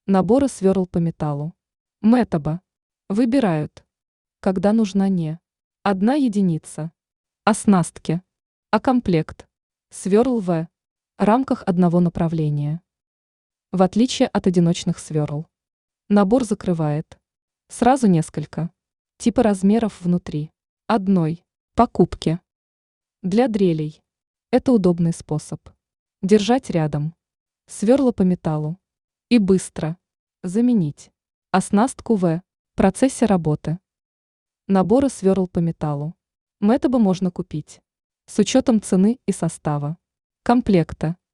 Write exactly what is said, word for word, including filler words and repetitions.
Наборы сверл по металлу. Метаба. Выбирают. Когда нужна не одна единица. Оснастки. А комплект. Сверл в рамках одного направления. В отличие от одиночных сверл. Набор закрывает сразу несколько типа размеров внутри одной покупки. Для дрелей. Это удобный способ. Держать рядом. Сверла по металлу. И быстро заменить оснастку в процессе работы. Наборы сверл по металлу. Метаба можно купить с учетом цены и состава комплекта.